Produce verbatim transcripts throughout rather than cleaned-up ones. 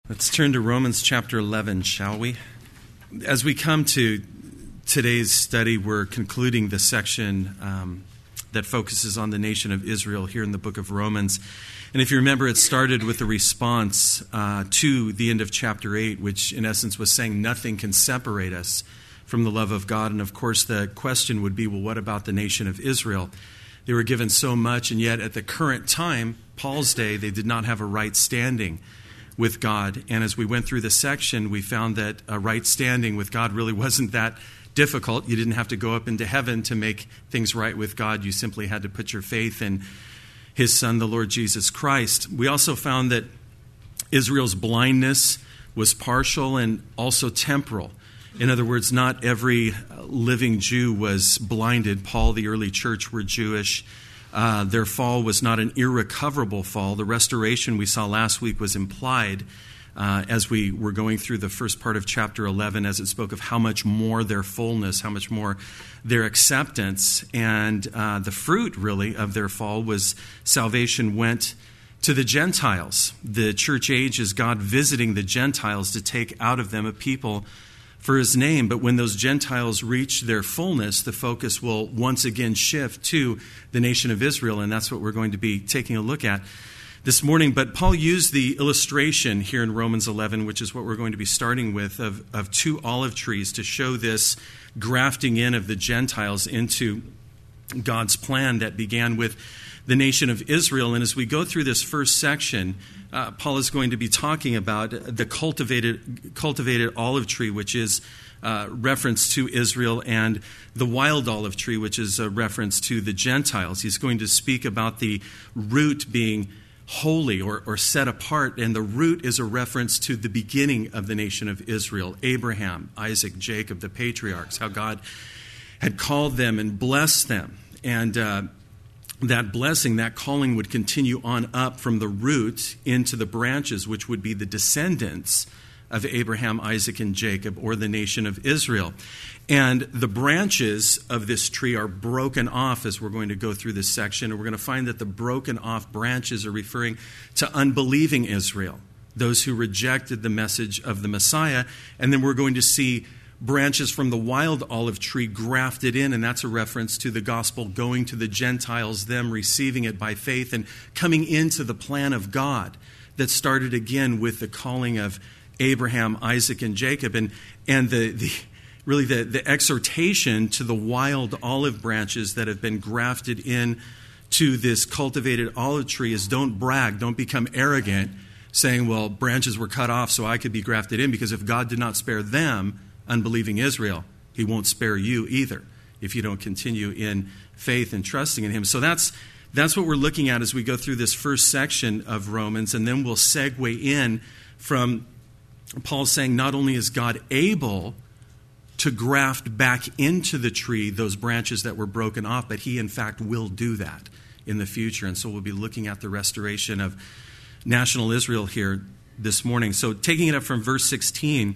Let's turn to Romans chapter eleven, shall we? As we come to today's study, we're concluding the section um, that focuses on the nation of Israel here in the book of Romans. And if you remember, it started with a response uh, to the end of chapter eight, which in essence was saying nothing can separate us from the love of God. And of course, the question would be, well, what about the nation of Israel? They were given so much, and yet at the current time, Paul's day, they did not have a right standing with God. And as we went through the section, we found that a right standing with God really wasn't that difficult. You didn't have to go up into heaven to make things right with God. You simply had to put your faith in His Son, the Lord Jesus Christ. We also found that Israel's blindness was partial and also temporal. In other words, not every living Jew was blinded. Paul, the early church, were Jewish. Uh, their fall was not an irrecoverable fall. The restoration we saw last week was implied uh, as we were going through the first part of chapter eleven, as it spoke of how much more their fullness, how much more their acceptance. And uh, the fruit, really, of their fall was salvation went to the Gentiles. The church age is God visiting the Gentiles to take out of them a people for His name. But when those Gentiles reach their fullness, the focus will once again shift to the nation of Israel, and that's what we're going to be taking a look at this morning. But Paul used the illustration here in Romans eleven, which is what we're going to be starting with, of, of two olive trees to show this grafting in of the Gentiles into God's plan that began with the nation of Israel. And as we go through this first section, uh, Paul is going to be talking about the cultivated cultivated olive tree, which is uh, reference to Israel, and the wild olive tree, which is a reference to the Gentiles. He's going to speak about the root being holy or, or set apart, and the root is a reference to the beginning of the nation of Israel, Abraham, Isaac, Jacob, the patriarchs, how God had called them and blessed them. And uh, that blessing, that calling would continue on up from the root into the branches, which would be the descendants of Abraham, Isaac, and Jacob, or the nation of Israel. And the branches of this tree are broken off as we're going to go through this section. And we're going to find that the broken off branches are referring to unbelieving Israel, those who rejected the message of the Messiah. And then we're going to see branches from the wild olive tree grafted in, and that's a reference to the gospel going to the Gentiles, them receiving it by faith and coming into the plan of God that started again with the calling of Abraham, Isaac, and Jacob. And and the, the really the, the exhortation to the wild olive branches that have been grafted in to this cultivated olive tree is don't brag, don't become arrogant, saying, well, branches were cut off so I could be grafted in, because if God did not spare them, unbelieving Israel, He won't spare you either if you don't continue in faith and trusting in Him. So that's that's what we're looking at as we go through this first section of Romans, and then we'll segue in from Paul saying not only is God able to graft back into the tree those branches that were broken off, but He in fact will do that in the future. And so we'll be looking at the restoration of national Israel here this morning. So taking it up from verse sixteen,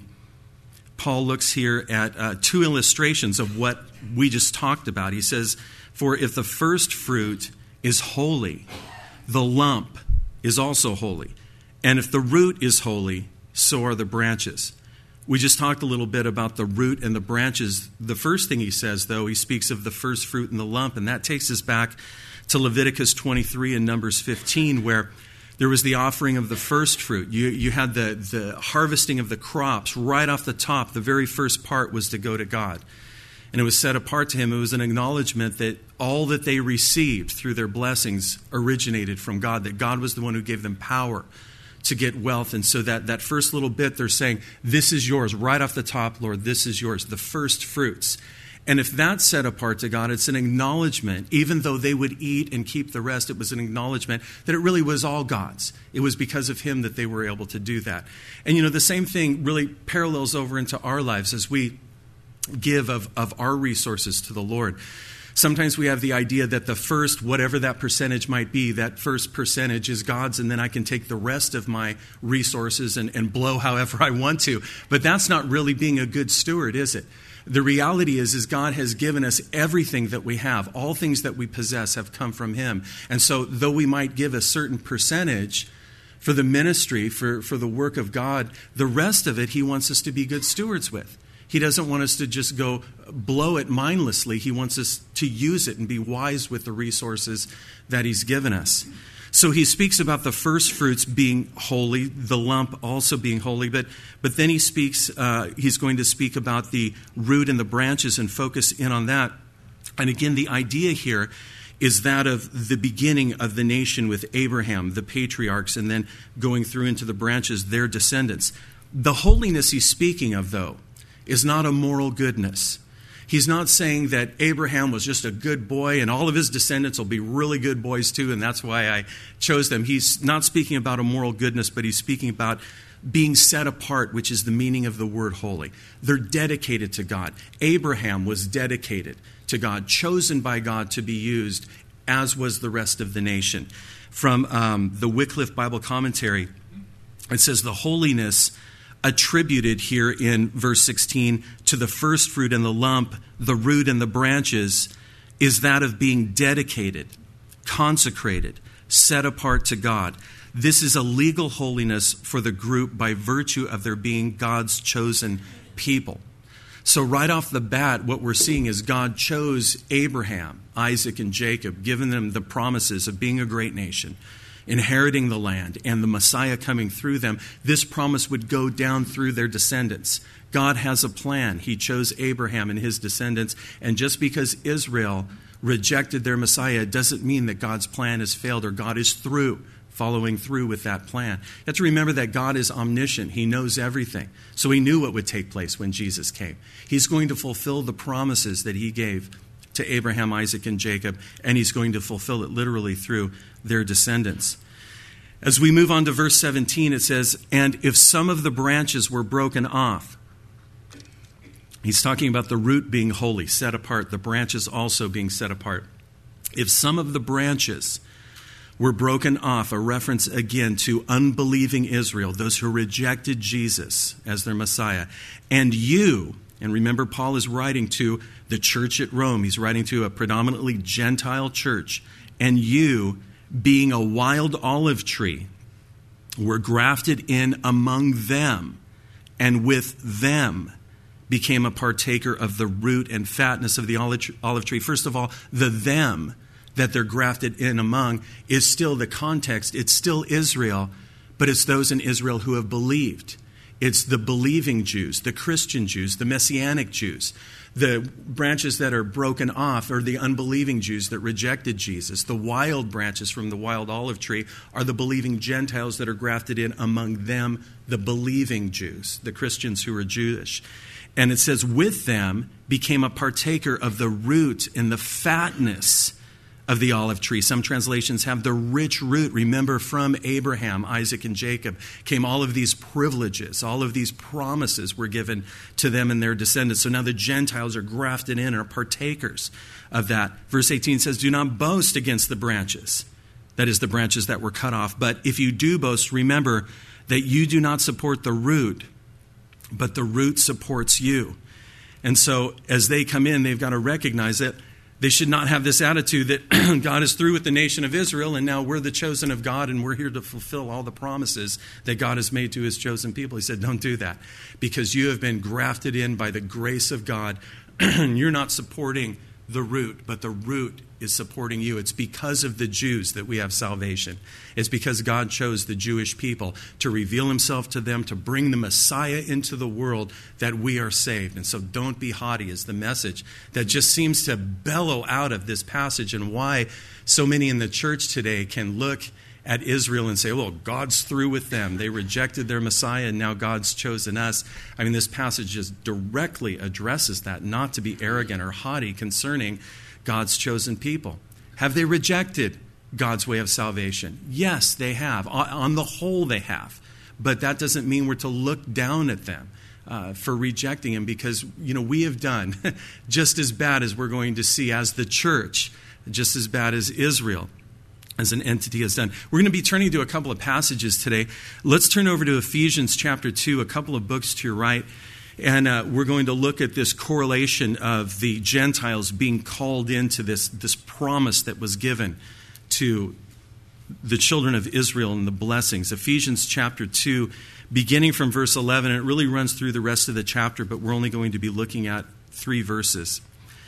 Paul looks here at uh, two illustrations of what we just talked about. He says, for if the first fruit is holy, the lump is also holy. And if the root is holy, so are the branches. We just talked a little bit about the root and the branches. The first thing he says, though, he speaks of the first fruit and the lump, and that takes us back to Leviticus twenty-three and Numbers fifteen, where there was the offering of the first fruit. You, you had the, the harvesting of the crops right off the top. The very first part was to go to God. And it was set apart to Him. It was an acknowledgement that all that they received through their blessings originated from God, that God was the one who gave them power to get wealth. And so that, that first little bit, they're saying, this is yours. Right off the top, Lord, this is yours. The first fruits. And if that's set apart to God, it's an acknowledgement, even though they would eat and keep the rest, it was an acknowledgement that it really was all God's. It was because of Him that they were able to do that. And you know, the same thing really parallels over into our lives as we give of, of our resources to the Lord. Sometimes we have the idea that the first, whatever that percentage might be, that first percentage is God's, and then I can take the rest of my resources and, and blow however I want to. But that's not really being a good steward, is it? The reality is, is God has given us everything that we have. All things that we possess have come from Him. And so though we might give a certain percentage, for the ministry, for, for the work of God. The rest of it he wants us to be good stewards with. He doesn't want us to just go blow it mindlessly. He wants us to use it and be wise with the resources that he's given us. So he speaks about the first fruits being holy, the lump also being holy, but but then he speaks, uh, he's going to speak about the root and the branches and focus in on that. And again, the idea here is that of the beginning of the nation with Abraham, the patriarchs, and then going through into the branches, their descendants. The holiness he's speaking of, though, is not a moral goodness. He's not saying that Abraham was just a good boy and all of his descendants will be really good boys too, and that's why I chose them. He's not speaking about a moral goodness, but he's speaking about being set apart, which is the meaning of the word holy. They're dedicated to God. Abraham was dedicated to God, chosen by God to be used, as was the rest of the nation. From um, the Wycliffe Bible Commentary, it says the holiness attributed here in verse sixteen to the first fruit and the lump, the root and the branches, is that of being dedicated, consecrated, set apart to God. This is a legal holiness for the group by virtue of their being God's chosen people. So right off the bat, what we're seeing is God chose Abraham, Isaac, and Jacob, giving them the promises of being a great nation, inheriting the land, and the Messiah coming through them. This promise would go down through their descendants. God has a plan. He chose Abraham and his descendants. And just because Israel rejected their Messiah doesn't mean that God's plan has failed or God is through, following through with that plan. You have to remember that God is omniscient. He knows everything. So he knew what would take place when Jesus came. He's going to fulfill the promises that he gave to Abraham, Isaac, and Jacob, and he's going to fulfill it literally through their descendants. As we move on to verse seventeen, it says, and if some of the branches were broken off, he's talking about the root being holy, set apart, the branches also being set apart. If some of the branches were broken off, a reference again to unbelieving Israel, those who rejected Jesus as their Messiah, and you, and remember Paul is writing to the church at Rome, he's writing to a predominantly Gentile church, and you, being a wild olive tree, were grafted in among them, and with them became a partaker of the root and fatness of the olive tree. First of all, the them that they're grafted in among is still the context. It's still Israel, but it's those in Israel who have believed. It's the believing Jews, the Christian Jews, the Messianic Jews. The branches that are broken off are the unbelieving Jews that rejected Jesus. The wild branches from the wild olive tree are the believing Gentiles that are grafted in among them, the believing Jews, the Christians who are Jewish. And it says, with them became a partaker of the root and the fatness of the olive tree. Some translations have the rich root. Remember, from Abraham, Isaac, and Jacob came all of these privileges. All of these promises were given to them and their descendants. So now the Gentiles are grafted in and are partakers of that. Verse eighteen says, do not boast against the branches. That is, the branches that were cut off. But if you do boast, remember that you do not support the root, but the root supports you. And so as they come in, they've got to recognize that they should not have this attitude that God is through with the nation of Israel and now we're the chosen of God and we're here to fulfill all the promises that God has made to his chosen people. He said, don't do that, because you have been grafted in by the grace of God. You're not supporting the root, but the root is supporting you. It's because of the Jews that we have salvation. It's because God chose the Jewish people to reveal himself to them, to bring the Messiah into the world, that we are saved. And so don't be haughty is the message that just seems to bellow out of this passage, and why so many in the church today can look at Israel and say, well, God's through with them. They rejected their Messiah and now God's chosen us. I mean, this passage just directly addresses that, not to be arrogant or haughty concerning God's chosen people. Have they rejected God's way of salvation? Yes, they have. On the whole, they have. But that doesn't mean we're to look down at them uh, for rejecting him, because, you know, we have done just as bad as we're going to see as the church, just as bad as Israel as an entity has done. We're going to be turning to a couple of passages today. Let's turn over to Ephesians chapter two, a couple of books to your right. And uh, we're going to look at this correlation of the Gentiles being called into this, this promise that was given to the children of Israel and the blessings. Ephesians chapter two, beginning from verse eleven, and it really runs through the rest of the chapter, but we're only going to be looking at three verses.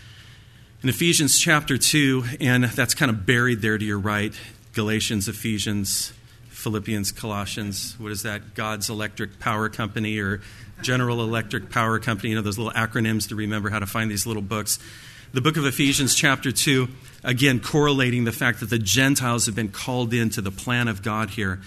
In Ephesians chapter two, and that's kind of buried there to your right, Galatians, Ephesians, Philippians, Colossians, what is that? God's Electric Power Company or General Electric Power Company, you know, those little acronyms to remember how to find these little books. The book of Ephesians chapter two, again, correlating the fact that the Gentiles have been called into the plan of God here.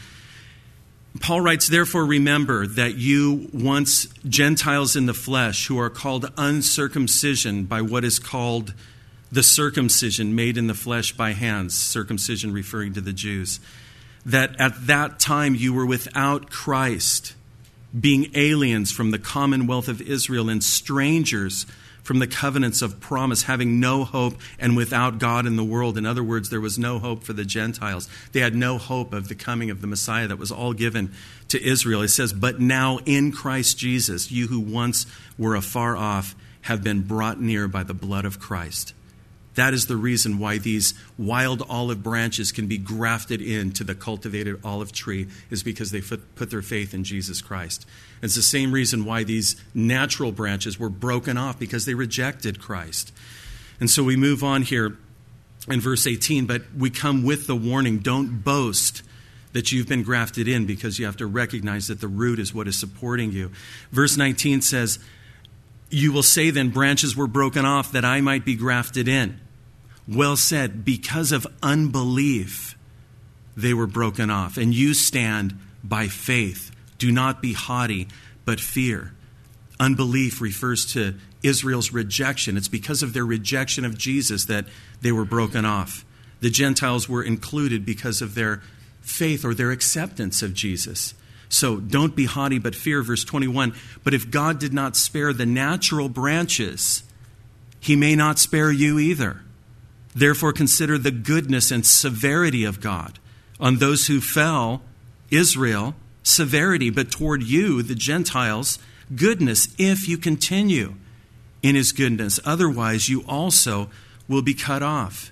Paul writes, therefore remember that you once Gentiles in the flesh who are called uncircumcision by what is called the circumcision made in the flesh by hands, circumcision referring to the Jews, that at that time you were without Christ, being aliens from the commonwealth of Israel and strangers from the covenants of promise, having no hope and without God in the world. In other words, there was no hope for the Gentiles. They had no hope of the coming of the Messiah that was all given to Israel. It says, but now in Christ Jesus, you who once were afar off have been brought near by the blood of Christ. That is the reason why these wild olive branches can be grafted into the cultivated olive tree, is because they put their faith in Jesus Christ. It's the same reason why these natural branches were broken off, because they rejected Christ. And so we move on here in verse eighteen, but we come with the warning, don't boast that you've been grafted in, because you have to recognize that the root is what is supporting you. Verse nineteen says, you will say then, branches were broken off that I might be grafted in. Well said, because of unbelief they were broken off. And you stand by faith. Do not be haughty, but fear. Unbelief refers to Israel's rejection. It's because of their rejection of Jesus that they were broken off. The Gentiles were included because of their faith or their acceptance of Jesus. So don't be haughty, but fear. Verse twenty-one, but if God did not spare the natural branches, he may not spare you either. Therefore consider the goodness and severity of God. On those who fell, Israel, severity, but toward you, the Gentiles, goodness, if you continue in his goodness. Otherwise, you also will be cut off.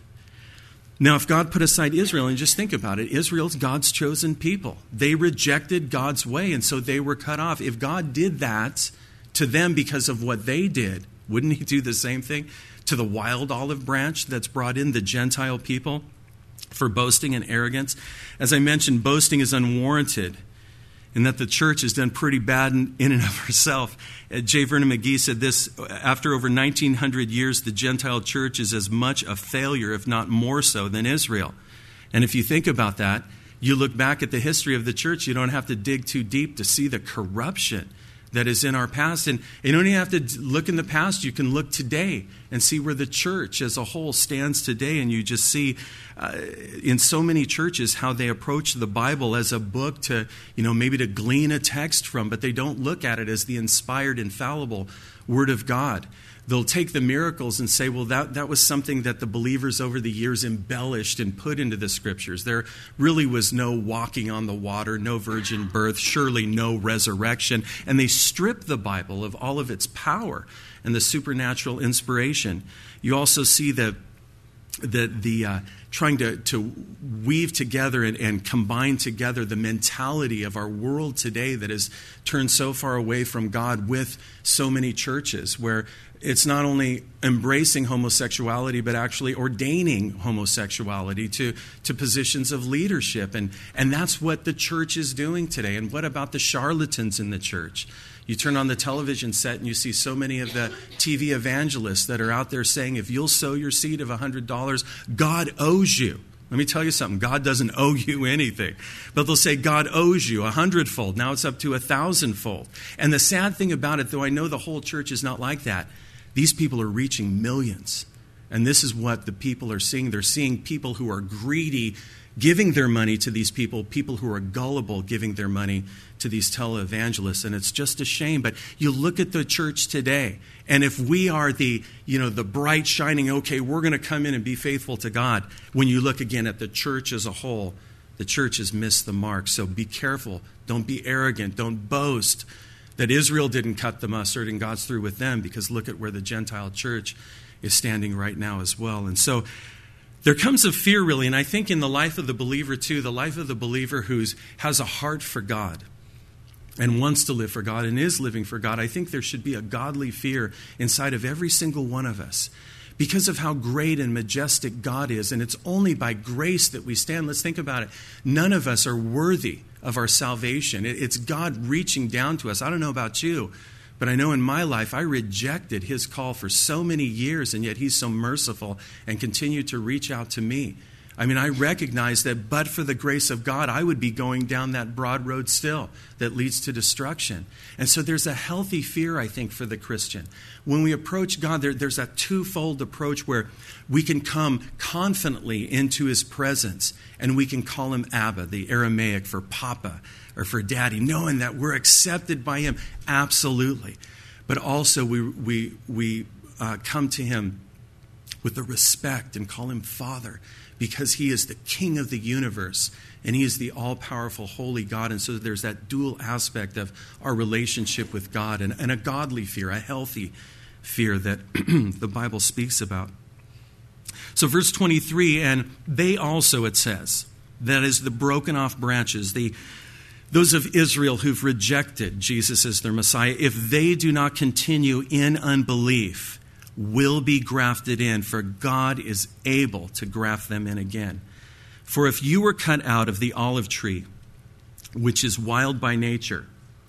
Now, if God put aside Israel, and just think about it, Israel's God's chosen people. They rejected God's way, and so they were cut off. If God did that to them because of what they did, wouldn't he do the same thing to the wild olive branch that's brought in, the Gentile people, for boasting and arrogance? As I mentioned, boasting is unwarranted, and that the church has done pretty bad in, in and of herself. Uh, J. Vernon McGee said this, after over nineteen hundred years, the Gentile church is as much a failure, if not more so, than Israel. And if you think about that, you look back at the history of the church, you don't have to dig too deep to see the corruption that is in our past. And you don't even have to look in the past. You can look today and see where the church as a whole stands today. And you just see uh, in so many churches how they approach the Bible as a book to, you know, maybe to glean a text from, but they don't look at it as the inspired, infallible Word of God. They'll take the miracles and say, well, that, that was something that the believers over the years embellished and put into the Scriptures. There really was no walking on the water, no virgin birth, surely no resurrection. And they strip the Bible of all of its power and the supernatural inspiration. You also see the, the, the uh, trying to, to weave together and, and combine together the mentality of our world today that has turned so far away from God with so many churches, where it's not only embracing homosexuality, but actually ordaining homosexuality to, to positions of leadership. And, and that's what the church is doing today. And what about the charlatans in the church? You turn on the television set and you see so many of the T V evangelists that are out there saying, if you'll sow your seed of one hundred dollars, God owes you. Let me tell you something. God doesn't owe you anything. But they'll say God owes you a hundredfold. Now it's up to a thousandfold. And the sad thing about it, though I know the whole church is not like that, these people are reaching millions. And this is what the people are seeing. They're seeing people who are greedy giving their money to these people, people who are gullible giving their money to these televangelists. And it's just a shame. But you look at the church today, and if we are the, you know, the bright, shining, okay, we're going to come in and be faithful to God, when you look again at the church as a whole, the church has missed the mark. So be careful. Don't be arrogant. Don't boast that Israel didn't cut the mustard and God's through with them, because look at where the Gentile church is standing right now as well. And so There comes a fear, really, and I think in the life of the believer, too, the life of the believer who has a heart for God and wants to live for God and is living for God, I think there should be a godly fear inside of every single one of us because of how great and majestic God is, and it's only by grace that we stand. Let's think about it. None of us are worthy of our salvation. It's God reaching down to us. I don't know about you, but I know in my life I rejected his call for so many years, and yet he's so merciful and continued to reach out to me. I mean, I recognize that but for the grace of God, I would be going down that broad road still that leads to destruction. And so there's a healthy fear, I think, for the Christian. When we approach God, there, there's a twofold approach where we can come confidently into his presence and we can call him Abba, the Aramaic for Papa or for Daddy, knowing that we're accepted by him, absolutely. But also we, we, we uh, come to him with the respect and call him Father, because he is the King of the universe and he is the all-powerful, holy God. And so there's that dual aspect of our relationship with God and, and a godly fear, a healthy fear that the Bible speaks about. So verse twenty-three, and they also, it says, that is the broken off branches, the those of Israel who've rejected Jesus as their Messiah, if they do not continue in unbelief, will be grafted in, for God is able to graft them in again. For if you were cut out of the olive tree, which is wild by nature,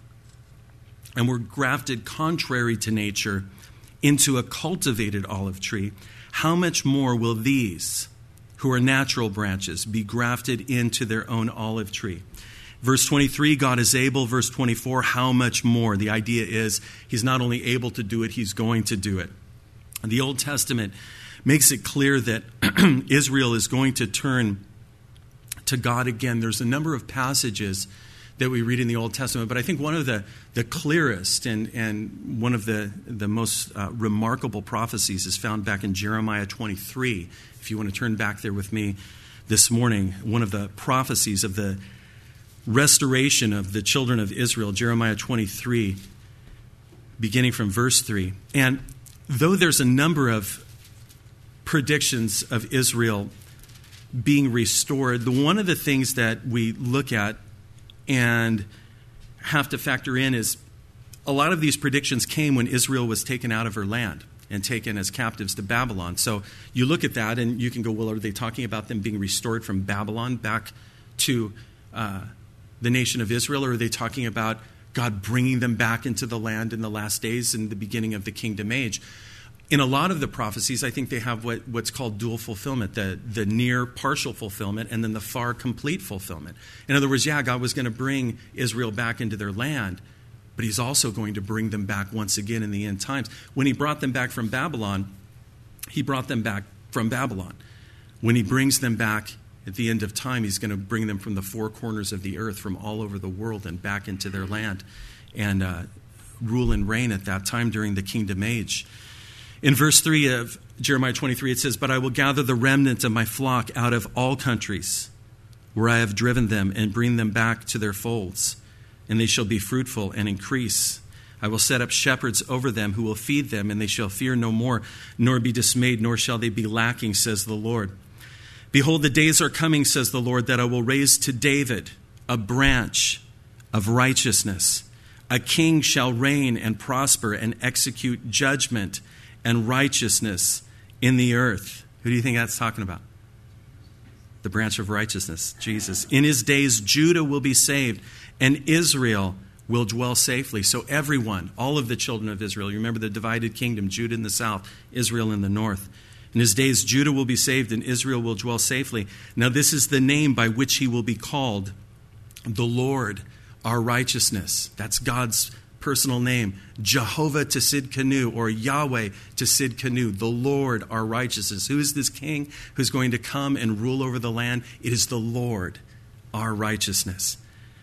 and were grafted contrary to nature into a cultivated olive tree, how much more will these, who are natural branches, be grafted into their own olive tree? Verse twenty-three, God is able. Verse twenty-four, how much more? The idea is he's not only able to do it, he's going to do it. The Old Testament makes it clear that Israel is going to turn to God again. There's a number of passages that we read in the Old Testament, but I think one of the, the clearest and, and one of the, the most uh, remarkable prophecies is found back in Jeremiah twenty-three. If you want to turn back there with me this morning, one of the prophecies of the restoration of the children of Israel, Jeremiah twenty-three, beginning from verse three. And though there's a number of predictions of Israel being restored, the one of the things that we look at and have to factor in is a lot of these predictions came when Israel was taken out of her land and taken as captives to Babylon. So you look at that and you can go, well, are they talking about them being restored from Babylon back to uh, the nation of Israel, or are they talking about God bringing them back into the land in the last days and the beginning of the kingdom age? In a lot of the prophecies, I think they have what, what's called dual fulfillment, the, the near partial fulfillment and then the far complete fulfillment. In other words, yeah, God was going to bring Israel back into their land, but he's also going to bring them back once again in the end times. When he brought them back from Babylon, he brought them back from Babylon. When he brings them back at the end of time, he's going to bring them from the four corners of the earth, from all over the world and back into their land and uh, rule and reign at that time during the kingdom age. In verse three of Jeremiah twenty-three, it says, "But I will gather the remnant of my flock out of all countries where I have driven them and bring them back to their folds, and they shall be fruitful and increase. I will set up shepherds over them who will feed them, and they shall fear no more, nor be dismayed, nor shall they be lacking, says the Lord. Behold, the days are coming, says the Lord, that I will raise to David a branch of righteousness. A king shall reign and prosper and execute judgment and righteousness in the earth." Who do you think that's talking about? The branch of righteousness, Jesus. "In his days, Judah will be saved, and Israel will dwell safely." So everyone, all of the children of Israel, you remember the divided kingdom, Judah in the south, Israel in the north. "In his days, Judah will be saved, and Israel will dwell safely. Now this is the name by which he will be called, the Lord, our righteousness." That's God's personal name. Jehovah Tsidkenu, or Yahweh Tsidkenu, the Lord, our righteousness. Who is this king who's going to come and rule over the land? It is the Lord, our righteousness.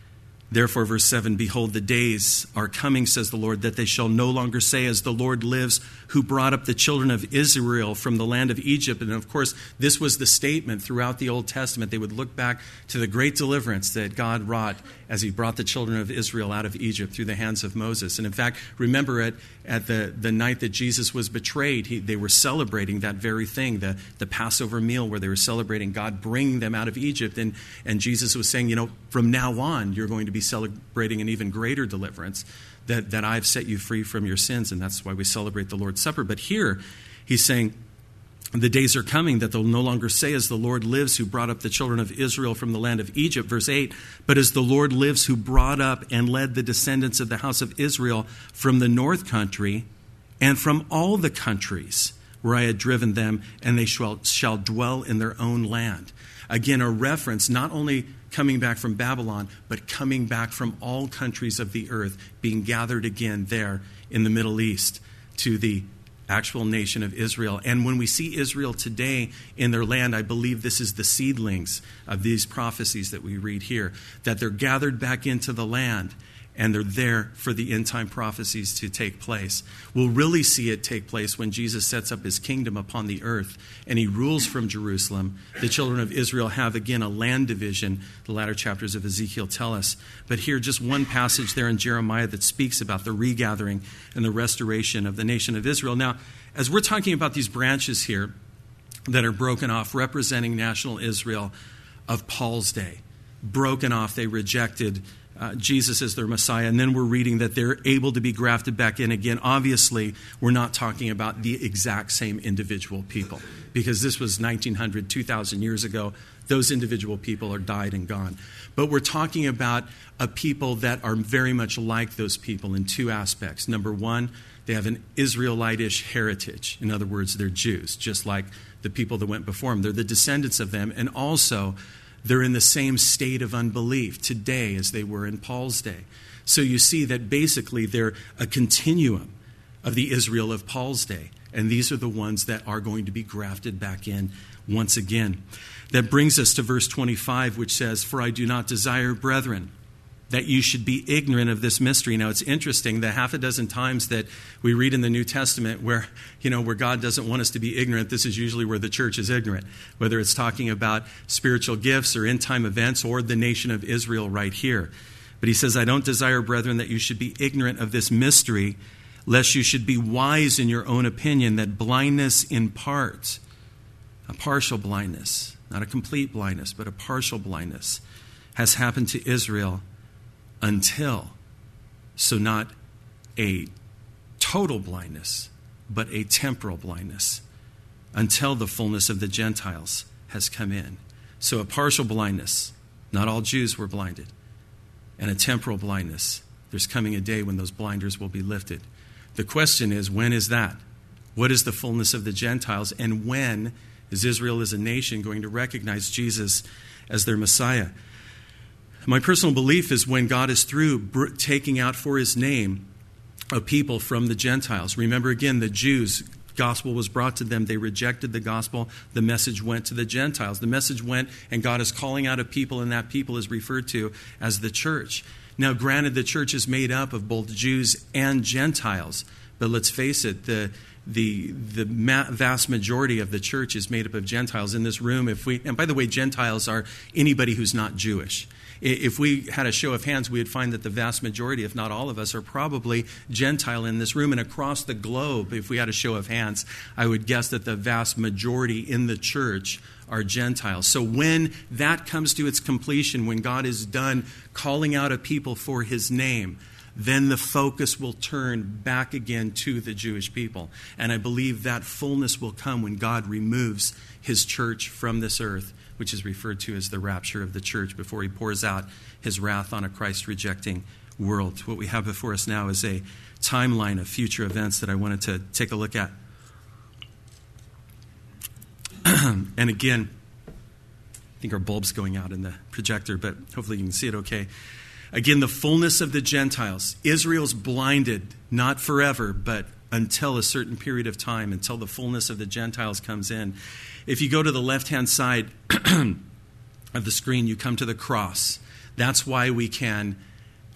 Therefore, verse seven, behold, the days are coming, says the Lord, that they shall no longer say, as the Lord lives, who brought up the children of Israel from the land of Egypt. And of course, this was the statement throughout the Old Testament. They would look back to the great deliverance that God wrought as he brought the children of Israel out of Egypt through the hands of Moses. And in fact, remember it at the, the night that Jesus was betrayed, he, they were celebrating that very thing, the, the Passover meal where they were celebrating God bringing them out of Egypt. And, and Jesus was saying, you know, from now on, you're going to be celebrating an even greater deliverance, that, that I've set you free from your sins. And that's why we celebrate the Lord's Supper. But here, he's saying, the days are coming that they'll no longer say, as the Lord lives, who brought up the children of Israel from the land of Egypt, verse eight, but as the Lord lives, who brought up and led the descendants of the house of Israel from the north country and from all the countries where I had driven them, and they shall, shall dwell in their own land. Again, a reference not only coming back from Babylon, but coming back from all countries of the earth, being gathered again there in the Middle East to the actual nation of Israel. And when we see Israel today in their land, I believe this is the seedlings of these prophecies that we read here, that they're gathered back into the land and they're there for the end time prophecies to take place. We'll really see it take place when Jesus sets up his kingdom upon the earth and he rules from Jerusalem. The children of Israel have again a land division, the latter chapters of Ezekiel tell us. But here, just one passage there in Jeremiah that speaks about the regathering and the restoration of the nation of Israel. Now, as we're talking about these branches here that are broken off, representing national Israel of Paul's day, broken off, they rejected Uh, Jesus as their Messiah, and then we're reading that they're able to be grafted back in again. Obviously, we're not talking about the exact same individual people, because this was nineteen hundred, two thousand years ago. Those individual people are died and gone. But we're talking about a people that are very much like those people in two aspects. Number one, they have an Israelitish heritage. In other words, they're Jews, just like the people that went before them. They're the descendants of them, and also they're in the same state of unbelief today as they were in Paul's day. So you see that basically they're a continuum of the Israel of Paul's day. And these are the ones that are going to be grafted back in once again. That brings us to verse twenty-five, which says, "For I do not desire, brethren, that you should be ignorant of this mystery." Now, it's interesting, the half a dozen times that we read in the New Testament where, you know, where God doesn't want us to be ignorant, this is usually where the church is ignorant, whether it's talking about spiritual gifts or end-time events or the nation of Israel right here. But he says, "I don't desire, brethren, that you should be ignorant of this mystery, lest you should be wise in your own opinion, that blindness in part," a partial blindness, not a complete blindness, but a partial blindness, "has happened to Israel until," so not a total blindness, but a temporal blindness, "until the fullness of the Gentiles has come in." So a partial blindness, not all Jews were blinded, and a temporal blindness. There's coming a day when those blinders will be lifted. The question is, when is that? What is the fullness of the Gentiles? And when is Israel as a nation going to recognize Jesus as their Messiah? My personal belief is when God is through br- taking out for his name a people from the Gentiles. Remember again, the Jews, gospel was brought to them. They rejected the gospel. The message went to the Gentiles. The message went, and God is calling out a people, and that people is referred to as the church. Now, granted, the church is made up of both Jews and Gentiles, but let's face it, the the the ma- vast majority of the church is made up of Gentiles. In this room, if we, and by the way, Gentiles are anybody who's not Jewish. If we had a show of hands, we would find that the vast majority, if not all of us, are probably Gentile in this room. And across the globe, if we had a show of hands, I would guess that the vast majority in the church are Gentiles. So when that comes to its completion, when God is done calling out a people for his name, then the focus will turn back again to the Jewish people. And I believe that fullness will come when God removes his church from this earth, which is referred to as the rapture of the church, before he pours out his wrath on a Christ-rejecting world. What we have before us now is a timeline of future events that I wanted to take a look at. And again, I think our bulb's going out in the projector, but hopefully you can see it okay. Again, the fullness of the Gentiles. Israel's blinded, not forever, but until a certain period of time, until the fullness of the Gentiles comes in. If you go to the left-hand side of the screen, you come to the cross. That's why we can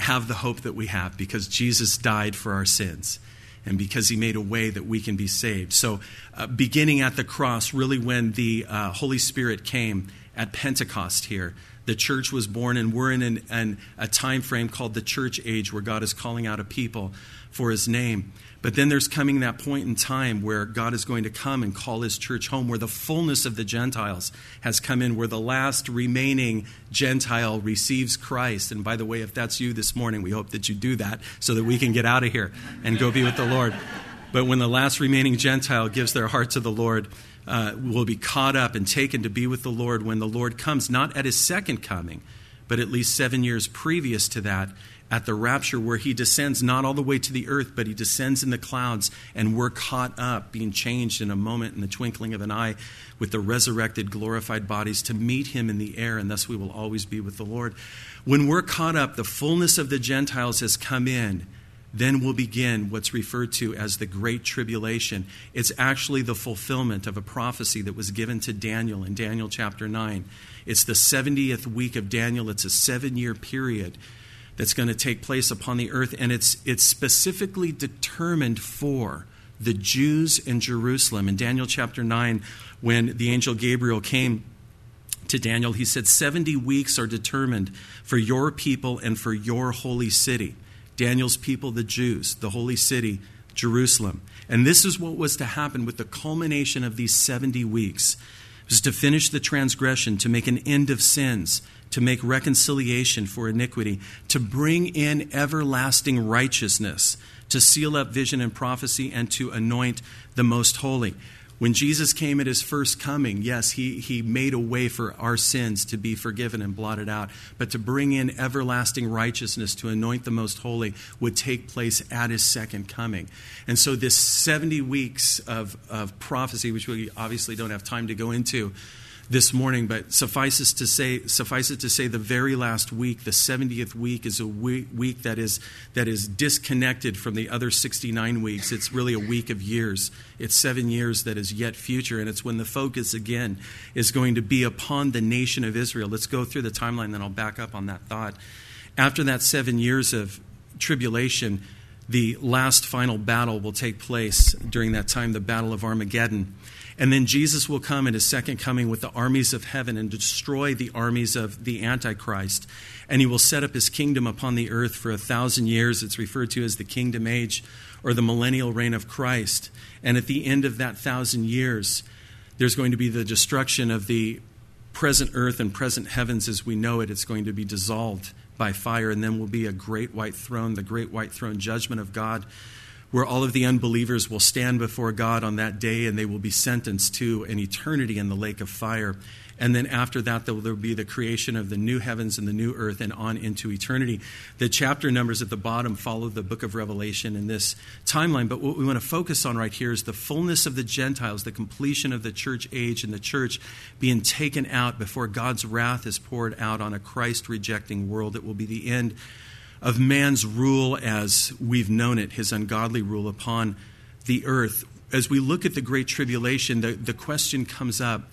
have the hope that we have because Jesus died for our sins and because he made a way that we can be saved. So uh, beginning at the cross, really when the uh, Holy Spirit came at Pentecost here, the church was born, and we're in an, an, a time frame called the church age where God is calling out a people for his name. But then there's coming that point in time where God is going to come and call his church home, where the fullness of the Gentiles has come in, where the last remaining Gentile receives Christ. And by the way, if that's you this morning, we hope that you do that so that we can get out of here and go be with the Lord. But when the last remaining Gentile gives their heart to the Lord, uh, will be caught up and taken to be with the Lord when the Lord comes, not at his second coming, but at least seven years previous to that, at the rapture, where he descends not all the way to the earth, but he descends in the clouds, and we're caught up, being changed in a moment, in the twinkling of an eye, with the resurrected, glorified bodies to meet him in the air, and thus we will always be with the Lord. When we're caught up, the fullness of the Gentiles has come in, then will begin what's referred to as the Great Tribulation. It's actually the fulfillment of a prophecy that was given to Daniel in Daniel chapter nine. It's the seventieth week of Daniel. It's a seven-year period that's going to take place upon the earth, and it's it's specifically determined for the Jews in Jerusalem. In Daniel chapter nine, when the angel Gabriel came to Daniel, he said, seventy weeks are determined for your people and for your holy city. Daniel's people, the Jews, the holy city, Jerusalem. And this is what was to happen with the culmination of these seventy weeks. It was to finish the transgression, to make an end of sins, to make reconciliation for iniquity, to bring in everlasting righteousness, to seal up vision and prophecy, and to anoint the most holy. When Jesus came at his first coming, yes, he, he made a way for our sins to be forgiven and blotted out. But to bring in everlasting righteousness, to anoint the most holy, would take place at his second coming. And so this seventy weeks of, of prophecy, which we obviously don't have time to go into this morning, but suffices to say, suffice it to say, the very last week, the seventieth week, is a week, week that is that is disconnected from the other sixty-nine weeks. It's really a week of years. It's seven years that is yet future, and it's when the focus again is going to be upon the nation of Israel. Let's go through the timeline, then I'll back up on that thought. After that seven years of tribulation, the last final battle will take place during that time, the Battle of Armageddon. And then Jesus will come in his second coming with the armies of heaven and destroy the armies of the Antichrist. And he will set up his kingdom upon the earth for a thousand years. It's referred to as the kingdom age or the millennial reign of Christ. And at the end of that thousand years, there's going to be the destruction of the present earth and present heavens as we know it. It's going to be dissolved by fire. And then will be a great white throne, the great white throne judgment of God, where all of the unbelievers will stand before God on that day, and they will be sentenced to an eternity in the lake of fire. And then after that, there will be the creation of the new heavens and the new earth, and on into eternity. The chapter numbers at the bottom follow the book of Revelation in this timeline. But what we want to focus on right here is the fullness of the Gentiles, the completion of the church age, and the church being taken out before God's wrath is poured out on a Christ-rejecting world. It will be the end of man's rule as we've known it, his ungodly rule upon the earth. As we look at the Great Tribulation, the, the question comes up,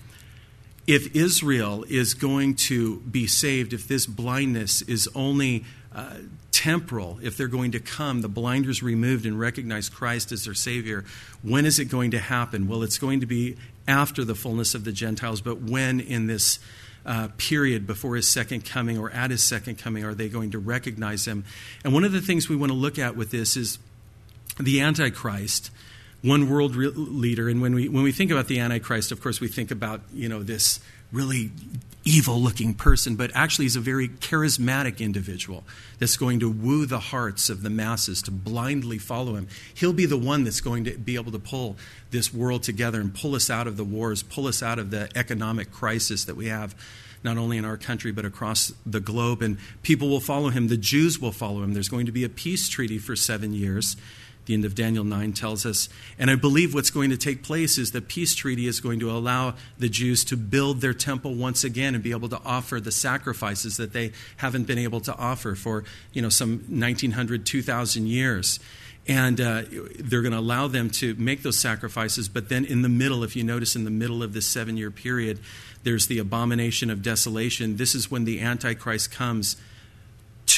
if Israel is going to be saved, if this blindness is only uh, temporal, if they're going to come, the blinders removed and recognize Christ as their Savior, when is it going to happen? Well, it's going to be after the fullness of the Gentiles, but when in this Uh, period before his second coming or at his second coming are they going to recognize him? And one of the things we want to look at with this is the Antichrist, one world re- leader. And when we when we think about the Antichrist, of course, we think about, you know, this really evil-looking person, but actually he's a very charismatic individual that's going to woo the hearts of the masses to blindly follow him. He'll be the one that's going to be able to pull this world together and pull us out of the wars, pull us out of the economic crisis that we have, not only in our country, but across the globe. And people will follow him. The Jews will follow him. There's going to be a peace treaty for seven years. The end of Daniel nine tells us. And I believe what's going to take place is the peace treaty is going to allow the Jews to build their temple once again and be able to offer the sacrifices that they haven't been able to offer for, you know, some nineteen hundred, two thousand years. And uh, they're going to allow them to make those sacrifices. But then in the middle, if you notice in the middle of this seven-year period, there's the abomination of desolation. This is when the Antichrist comes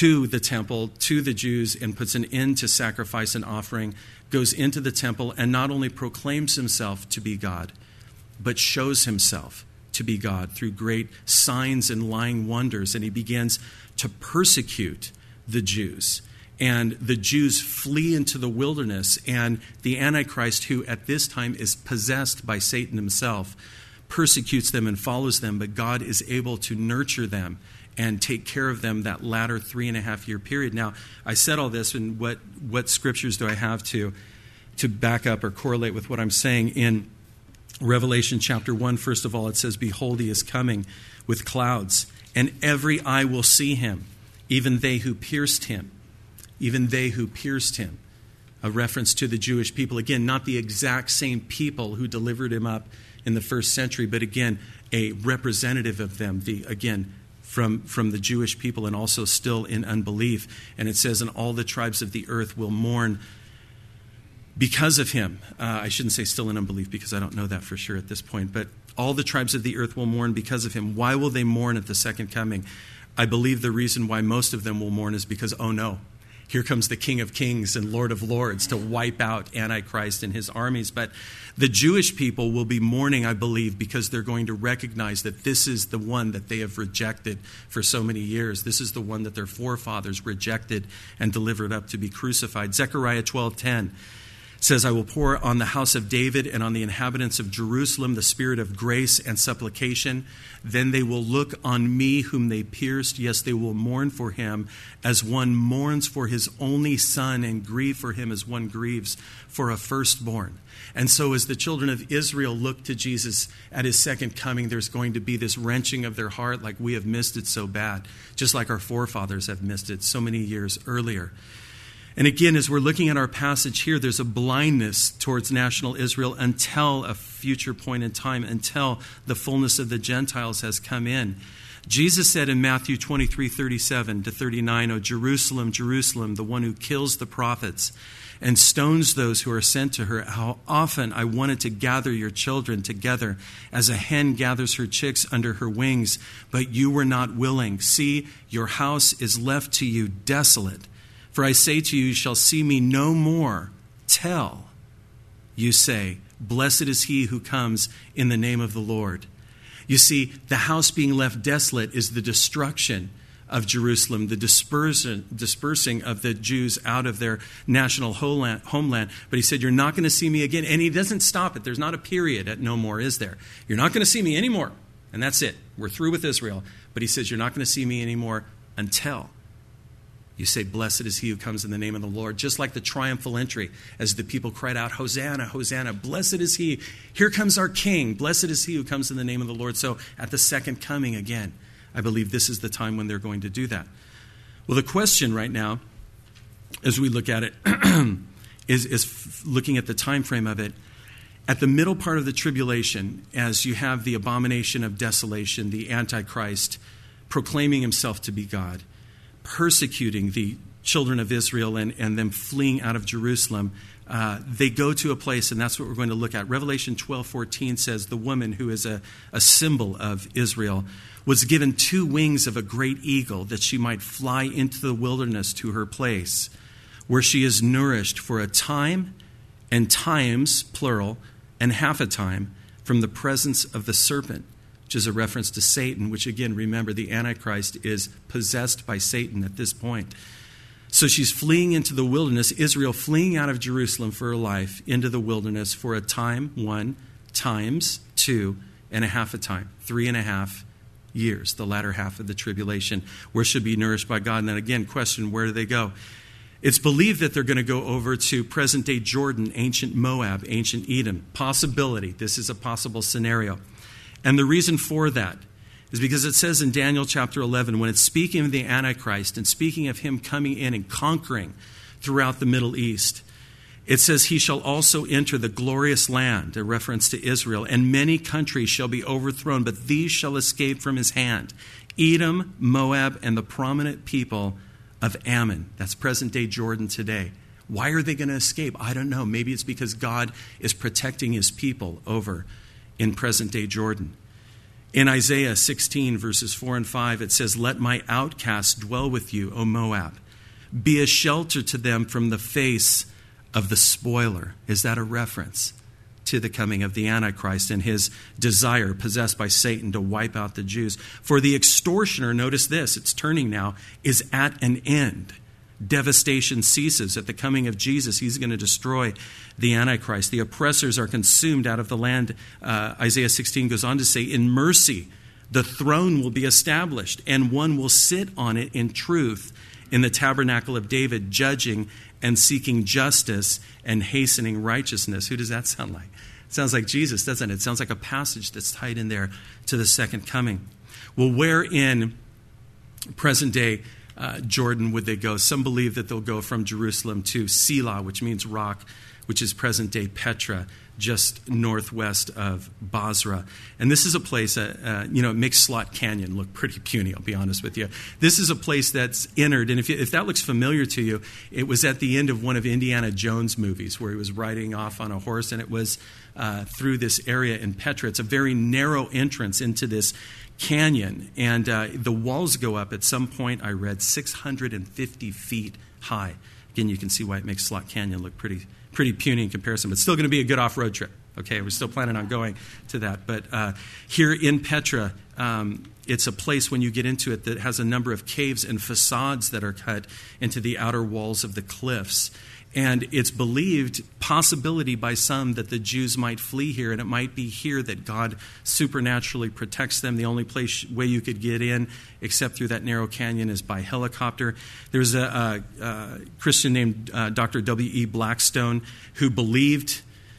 to the temple, to the Jews, and puts an end to sacrifice and offering, goes into the temple and not only proclaims himself to be God, but shows himself to be God through great signs and lying wonders. And he begins to persecute the Jews. And the Jews flee into the wilderness, and the Antichrist, who at this time is possessed by Satan himself, persecutes them and follows them, but God is able to nurture them and take care of them that latter three and a half year period. Now, I said all this, and what, what scriptures do I have to, to back up or correlate with what I'm saying? In Revelation chapter one, first of all, it says, "Behold, he is coming with clouds, and every eye will see him, even they who pierced him." Even they who pierced him. A reference to the Jewish people. Again, not the exact same people who delivered him up in the first century, but again, a representative of them. The again, from, from the Jewish people, and also still in unbelief. And it says, "And all the tribes of the earth will mourn because of him." Uh, I shouldn't say still in unbelief, because I don't know that for sure at this point. But all the tribes of the earth will mourn because of him. Why will they mourn at the second coming? I believe the reason why most of them will mourn is because, oh no, here comes the King of Kings and Lord of Lords to wipe out Antichrist and his armies. But the Jewish people will be mourning, I believe, because they're going to recognize that this is the one that they have rejected for so many years. This is the one that their forefathers rejected and delivered up to be crucified. Zechariah twelve ten says, "I will pour on the house of David and on the inhabitants of Jerusalem the spirit of grace and supplication. Then they will look on me whom they pierced. Yes, they will mourn for him as one mourns for his only son, and grieve for him as one grieves for a firstborn." And so as the children of Israel look to Jesus at his second coming, there's going to be this wrenching of their heart, like we have missed it so bad, just like our forefathers have missed it so many years earlier. And again, as we're looking at our passage here, there's a blindness towards national Israel until a future point in time, until the fullness of the Gentiles has come in. Jesus said in Matthew twenty-three, thirty-seven to thirty-nine, "O Jerusalem, Jerusalem, the one who kills the prophets and stones those who are sent to her, how often I wanted to gather your children together as a hen gathers her chicks under her wings, but you were not willing. See, your house is left to you desolate. For I say to you, you shall see me no more till you say, blessed is he who comes in the name of the Lord." You see, the house being left desolate is the destruction of Jerusalem, the dispersion, dispersing of the Jews out of their national homeland. But he said, you're not going to see me again. And he doesn't stop it. There's not a period at no more, is there? You're not going to see me anymore. And that's it. We're through with Israel. But he says, you're not going to see me anymore until you say, blessed is he who comes in the name of the Lord. Just like the triumphal entry, as the people cried out, Hosanna, Hosanna, blessed is he. Here comes our King. Blessed is he who comes in the name of the Lord. So at the second coming again, I believe this is the time when they're going to do that. Well, the question right now, as we look at it, is, is looking at the time frame of it. At the middle part of the tribulation, as you have the abomination of desolation, the Antichrist proclaiming himself to be God, persecuting the children of Israel and, and them fleeing out of Jerusalem, uh, they go to a place, and that's what we're going to look at. Revelation twelve fourteen says, the woman who is a, a symbol of Israel was given two wings of a great eagle, that she might fly into the wilderness to her place, where she is nourished for a time and times, plural, and half a time, from the presence of the serpent, which is a reference to Satan, which again, remember, the Antichrist is possessed by Satan at this point. So she's fleeing into the wilderness, Israel fleeing out of Jerusalem for her life into the wilderness for a time, one, times, two, and a half a time, three and a half years, the latter half of the tribulation, where she'll be nourished by God. And then again, question, where do they go? It's believed that they're going to go over to present-day Jordan, ancient Moab, ancient Edom. Possibility. This is a possible scenario. And the reason for that is because it says in Daniel chapter eleven, when it's speaking of the Antichrist and speaking of him coming in and conquering throughout the Middle East, it says, he shall also enter the glorious land, a reference to Israel, and many countries shall be overthrown, but these shall escape from his hand. Edom, Moab, and the prominent people of Ammon. That's present-day Jordan today. Why are they going to escape? I don't know. Maybe it's because God is protecting his people over in present-day Jordan. In Isaiah sixteen, verses four and five, it says, "Let my outcasts dwell with you, O Moab. Be a shelter to them from the face of the spoiler." Is that a reference to the coming of the Antichrist and his desire, possessed by Satan, to wipe out the Jews? For the extortioner, notice this, it's turning now, is at an end. Devastation ceases. At the coming of Jesus, he's going to destroy the Antichrist. The oppressors are consumed out of the land. Uh, Isaiah sixteen goes on to say, "In mercy, the throne will be established, and one will sit on it in truth in the tabernacle of David, judging and seeking justice and hastening righteousness." Who does that sound like? It sounds like Jesus, doesn't it? It sounds like a passage that's tied in there to the second coming. Well, where in present day Uh, Jordan would they go? Some believe that they'll go from Jerusalem to Selah, which means rock, which is present-day Petra, just northwest of Basra. And this is a place, uh, uh, you know, it makes Slot Canyon look pretty puny, I'll be honest with you. This is a place that's entered, and if, you, if that looks familiar to you, it was at the end of one of Indiana Jones' movies where he was riding off on a horse, and it was uh, through this area in Petra. It's a very narrow entrance into this canyon, and uh, the walls go up at some point, I read, six hundred fifty feet high. Again, you can see why it makes Slot Canyon look pretty pretty puny in comparison, but still going to be a good off-road trip. Okay, we're still planning on going to that. But uh, here in Petra, um, it's a place when you get into it that has a number of caves and facades that are cut into the outer walls of the cliffs. And it's believed, possibility by some, that the Jews might flee here, and it might be here that God supernaturally protects them. The only place way you could get in, except through that narrow canyon, is by helicopter. There's a, a, a Christian named uh, Doctor W E Blackstone who believed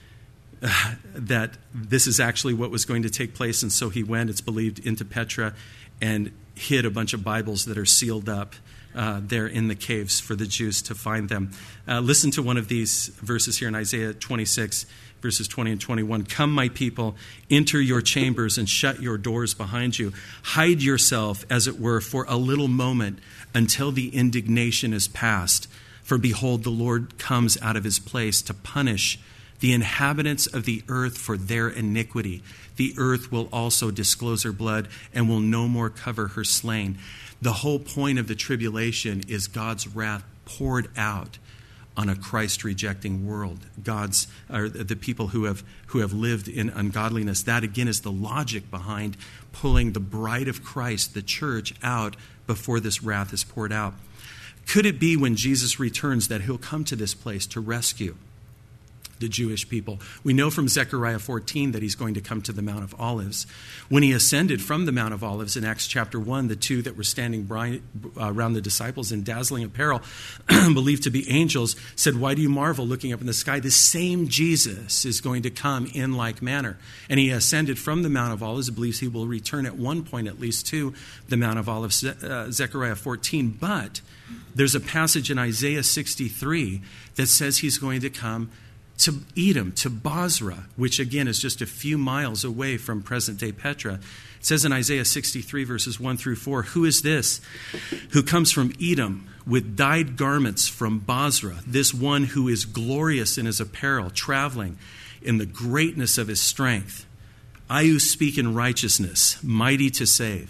uh, that this is actually what was going to take place, and so he went, it's believed, into Petra and hid a bunch of Bibles that are sealed up Uh, there in the caves for the Jews to find them. Uh, listen to one of these verses here in Isaiah twenty-six, verses twenty and twenty-one. "Come, my people, enter your chambers and shut your doors behind you. Hide yourself, as it were, for a little moment until the indignation is past. For behold, the Lord comes out of his place to punish the inhabitants of the earth for their iniquity. The earth will also disclose her blood and will no more cover her slain." The whole point of the tribulation is God's wrath poured out on a Christ-rejecting world. God's, or the people who have who have lived in ungodliness. That again is the logic behind pulling the bride of Christ, the church, out before this wrath is poured out. Could it be when Jesus returns that he'll come to this place to rescue the Jewish people? We know from Zechariah fourteen that he's going to come to the Mount of Olives. When he ascended from the Mount of Olives in Acts chapter one, the two that were standing around the disciples in dazzling apparel, believed to be angels, said, "Why do you marvel looking up in the sky? The same Jesus is going to come in like manner." And he ascended from the Mount of Olives, believes he will return at one point at least to the Mount of Olives, uh, Zechariah fourteen. But there's a passage in Isaiah sixty-three that says he's going to come to Edom, to Basra, which again is just a few miles away from present-day Petra. It says in Isaiah sixty-three, verses one through four, "Who is this who comes from Edom with dyed garments from Basra, this one who is glorious in his apparel, traveling in the greatness of his strength? I who speak in righteousness, mighty to save.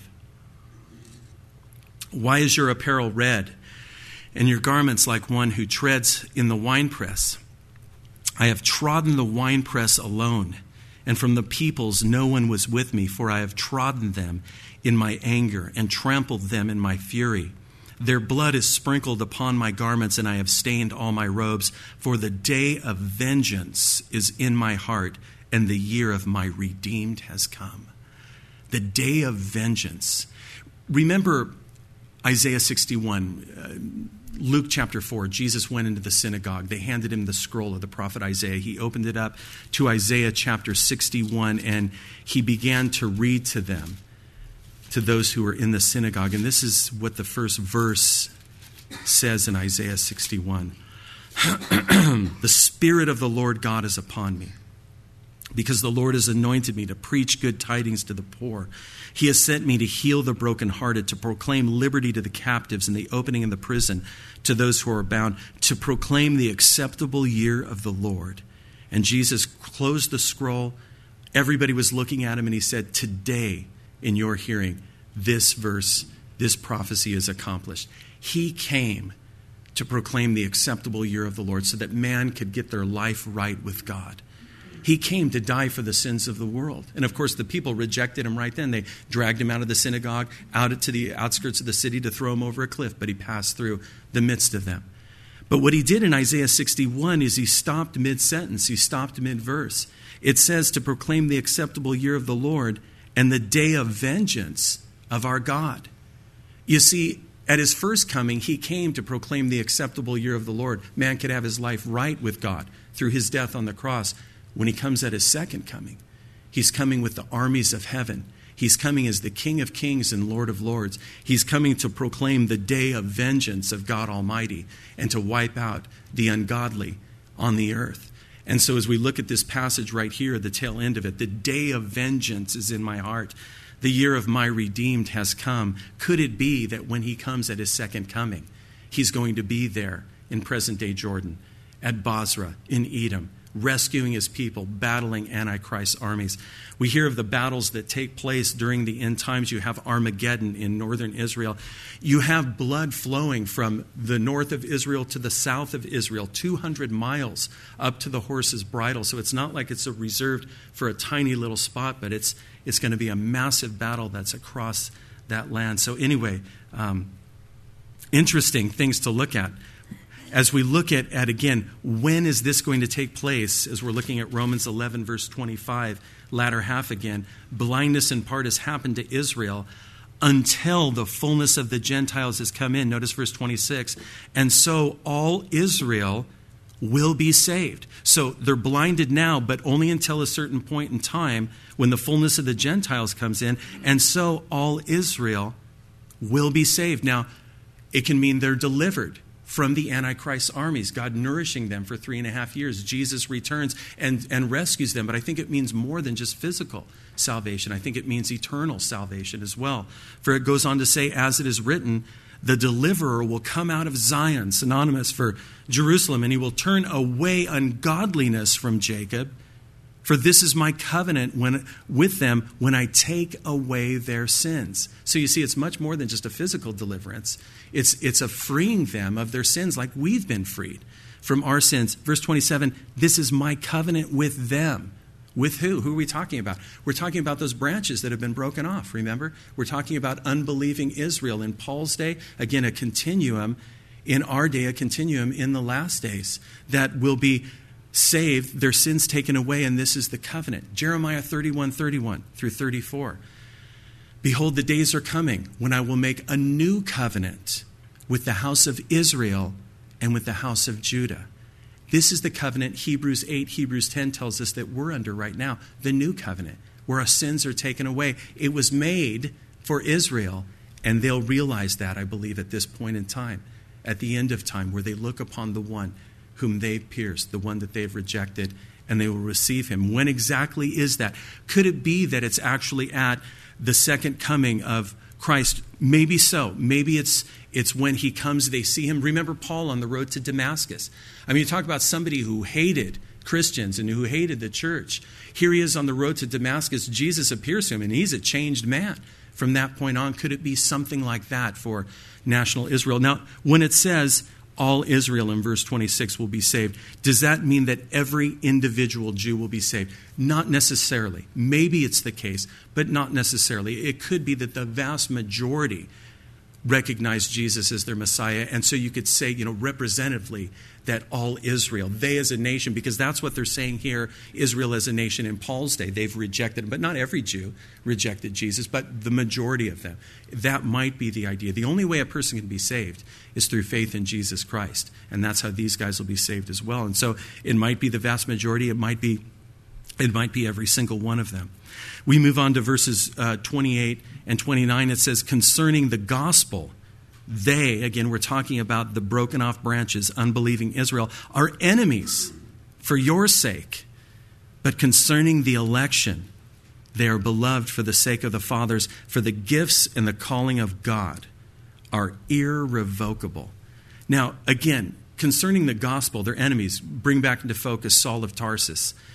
Why is your apparel red, and your garments like one who treads in the winepress? I have trodden the winepress alone, and from the peoples no one was with me, for I have trodden them in my anger and trampled them in my fury. Their blood is sprinkled upon my garments, and I have stained all my robes, for the day of vengeance is in my heart, and the year of my redeemed has come." The day of vengeance. Remember Isaiah sixty-one, uh, Luke chapter four, Jesus went into the synagogue. They handed him the scroll of the prophet Isaiah. He opened it up to Isaiah chapter sixty-one, and he began to read to them, to those who were in the synagogue. And this is what the first verse says in Isaiah sixty-one. "The Spirit of the Lord God is upon me, because the Lord has anointed me to preach good tidings to the poor. He has sent me to heal the brokenhearted, to proclaim liberty to the captives and the opening of the prison to those who are bound, to proclaim the acceptable year of the Lord." And Jesus closed the scroll. Everybody was looking at him, and he said, "Today in your hearing, this verse, this prophecy is accomplished. He came to proclaim the acceptable year of the Lord so that man could get their life right with God. He came to die for the sins of the world. And of course, the people rejected him right then. They dragged him out of the synagogue, out to the outskirts of the city to throw him over a cliff, but he passed through the midst of them. But what he did in Isaiah sixty-one is he stopped mid-sentence. He stopped mid-verse. It says to proclaim the acceptable year of the Lord and the day of vengeance of our God. You see, at his first coming, he came to proclaim the acceptable year of the Lord. Man could have his life right with God through his death on the cross. When he comes at his second coming, he's coming with the armies of heaven. He's coming as the King of Kings and Lord of Lords. He's coming to proclaim the day of vengeance of God Almighty and to wipe out the ungodly on the earth. And so as we look at this passage right here, the tail end of it, the day of vengeance is in my heart. The year of my redeemed has come. Could it be that when he comes at his second coming, he's going to be there in present-day Jordan, at Basra, in Edom, rescuing his people, battling Antichrist armies? We hear of the battles that take place during the end times. You have Armageddon in northern Israel. You have blood flowing from the north of Israel to the south of Israel, two hundred miles up to the horse's bridle. So it's not like it's a reserved for a tiny little spot, but it's it's going to be a massive battle that's across that land. So anyway, um, interesting things to look at. As we look at, at, again, when is this going to take place, as we're looking at Romans eleven, verse twenty-five, latter half again, blindness in part has happened to Israel until the fullness of the Gentiles has come in. Notice verse twenty-six, and so all Israel will be saved. So they're blinded now, but only until a certain point in time when the fullness of the Gentiles comes in, and so all Israel will be saved. Now, it can mean they're delivered from the Antichrist armies, God nourishing them for three and a half years. Jesus returns and, and rescues them. But I think it means more than just physical salvation. I think it means eternal salvation as well. For it goes on to say, as it is written, the deliverer will come out of Zion, synonymous for Jerusalem, and he will turn away ungodliness from Jacob. For this is my covenant when, with them when I take away their sins. So you see, it's much more than just a physical deliverance. It's, it's a freeing them of their sins like we've been freed from our sins. Verse twenty-seven, this is my covenant with them. With who? Who are we talking about? We're talking about those branches that have been broken off, remember? We're talking about unbelieving Israel in Paul's day. Again, a continuum. In our day, a continuum in the last days that will be saved, their sins taken away, and this is the covenant. Jeremiah thirty-one, thirty-one through thirty-four. Behold, the days are coming when I will make a new covenant with the house of Israel and with the house of Judah. This is the covenant Hebrews eight, Hebrews ten tells us that we're under right now, the new covenant, where our sins are taken away. It was made for Israel, and they'll realize that, I believe, at this point in time, at the end of time, where they look upon the one whom they've pierced, the one that they've rejected, and they will receive him. When exactly is that? Could it be that it's actually at the second coming of Christ? Maybe so. Maybe it's it's when he comes, they see him. Remember Paul on the road to Damascus. I mean, you talk about somebody who hated Christians and who hated the church. Here he is on the road to Damascus. Jesus appears to him, and he's a changed man. From that point on, could it be something like that for national Israel? Now, when it says all Israel in verse twenty-six will be saved, does that mean that every individual Jew will be saved? Not necessarily. Maybe it's the case, but not necessarily. It could be that the vast majority recognize Jesus as their Messiah, and so you could say, you know, representatively, that all Israel, they as a nation, because that's what they're saying here, Israel as a nation in Paul's day, they've rejected, but not every Jew rejected Jesus, but the majority of them. That might be the idea. The only way a person can be saved is through faith in Jesus Christ, and that's how these guys will be saved as well. And so it might be the vast majority, it might be It might be every single one of them. We move on to verses uh, twenty-eight and twenty-nine. It says, concerning the gospel, they, again, we're talking about the broken off branches, unbelieving Israel, are enemies for your sake. But concerning the election, they are beloved for the sake of the fathers, for the gifts and the calling of God are irrevocable. Now, again, concerning the gospel, they're enemies. Bring back into focus Saul of Tarsus.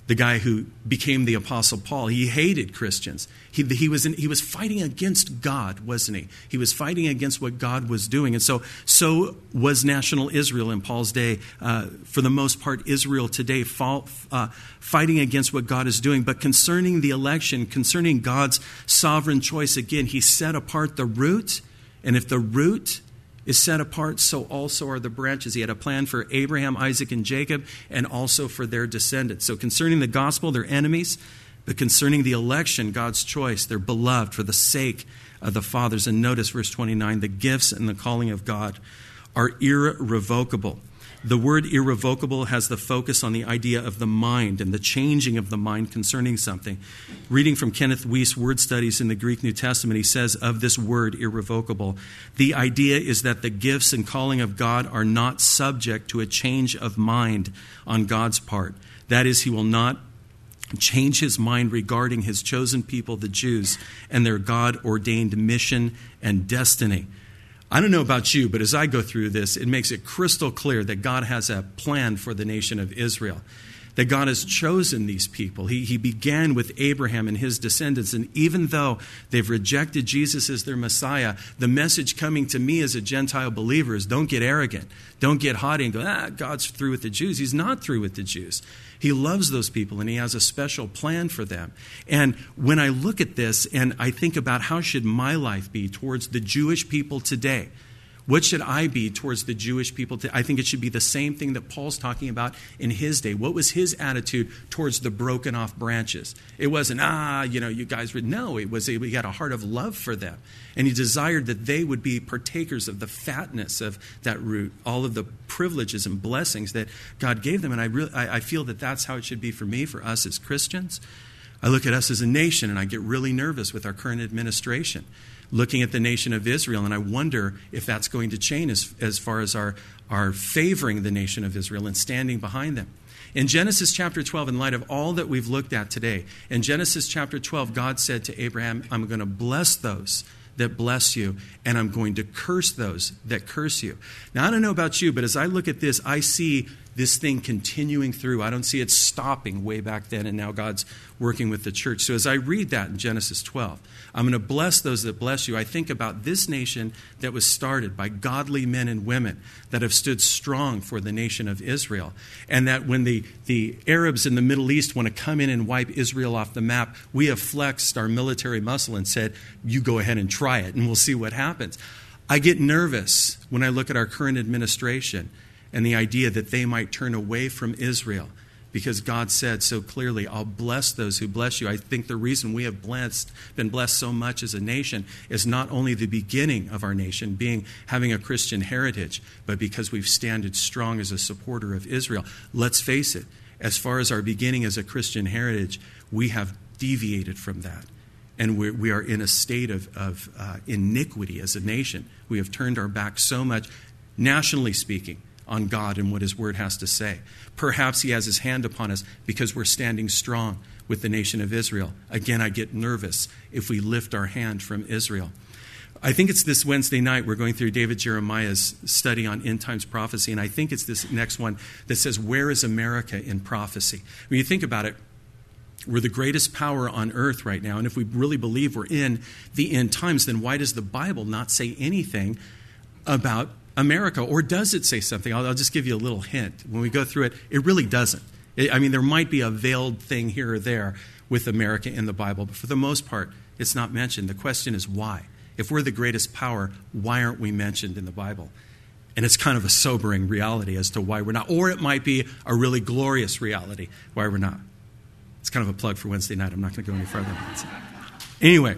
the guy who became the Apostle Paul, he hated Christians. He, he, was in, he was fighting against God, wasn't he? He was fighting against what God was doing. And so, so was national Israel in Paul's day. Uh, for the most part, Israel today fall, uh, fighting against what God is doing. But concerning the election, concerning God's sovereign choice, again, he set apart the root. And if the root is set apart, so also are the branches. He had a plan for Abraham, Isaac, and Jacob, and also for their descendants. So concerning the gospel, they're enemies, but concerning the election, God's choice, they're beloved for the sake of the fathers. And notice verse twenty-nine, the gifts and the calling of God are irrevocable. The word irrevocable has the focus on the idea of the mind and the changing of the mind concerning something. Reading from Kenneth Wuest Word Studies in the Greek New Testament, he says of this word irrevocable, the idea is that the gifts and calling of God are not subject to a change of mind on God's part. That is, he will not change his mind regarding his chosen people, the Jews, and their God-ordained mission and destiny. I don't know about you, but as I go through this, it makes it crystal clear that God has a plan for the nation of Israel, that God has chosen these people. He, he began with Abraham and his descendants, and even though they've rejected Jesus as their Messiah, the message coming to me as a Gentile believer is don't get arrogant, don't get haughty and go, ah, God's through with the Jews. He's not through with the Jews. He loves those people, and he has a special plan for them. And when I look at this and I think about how should my life be towards the Jewish people today, what should I be towards the Jewish people today? I think it should be the same thing that Paul's talking about in his day. What was his attitude towards the broken off branches? It wasn't, ah, you know, you guys would know. It was, he had a heart of love for them. And he desired that they would be partakers of the fatness of that root, all of the privileges and blessings that God gave them. And I, really, I, I feel that that's how it should be for me, for us as Christians. I look at us as a nation and I get really nervous with our current administration, looking at the nation of Israel, and I wonder if that's going to change as, as far as our, our favoring the nation of Israel and standing behind them. In Genesis chapter twelve, in light of all that we've looked at today, in Genesis chapter twelve, God said to Abraham, I'm going to bless those that bless you, and I'm going to curse those that curse you. Now, I don't know about you, but as I look at this, I see this thing continuing through. I don't see it stopping way back then, and now God's working with the church. So as I read that in Genesis twelve, I'm going to bless those that bless you. I think about this nation that was started by godly men and women that have stood strong for the nation of Israel. And that when the, the Arabs in the Middle East want to come in and wipe Israel off the map, we have flexed our military muscle and said, you go ahead and try it, and we'll see what happens. I get nervous when I look at our current administration and the idea that they might turn away from Israel, because God said so clearly, I'll bless those who bless you. I think the reason we have blessed, been blessed so much as a nation is not only the beginning of our nation being having a Christian heritage, but because we've standed strong as a supporter of Israel. Let's face it, as far as our beginning as a Christian heritage, we have deviated from that. And we're, we are in a state of, of uh, iniquity as a nation. We have turned our back so much, nationally speaking, on God and what his word has to say. Perhaps he has his hand upon us because we're standing strong with the nation of Israel. Again, I get nervous if we lift our hand from Israel. I think it's this Wednesday night we're going through David Jeremiah's study on end times prophecy, and I think it's this next one that says, where is America in prophecy? When you think about it, we're the greatest power on earth right now, and if we really believe we're in the end times, then why does the Bible not say anything about America? Or does it say something? I'll, I'll just give you a little hint. When we go through it, it really doesn't. It, I mean, there might be a veiled thing here or there with America in the Bible, but for the most part, it's not mentioned. The question is why? If we're the greatest power, why aren't we mentioned in the Bible? And it's kind of a sobering reality as to why we're not. Or it might be a really glorious reality why we're not. It's kind of a plug for Wednesday night. I'm not going to go any further than that. Anyway,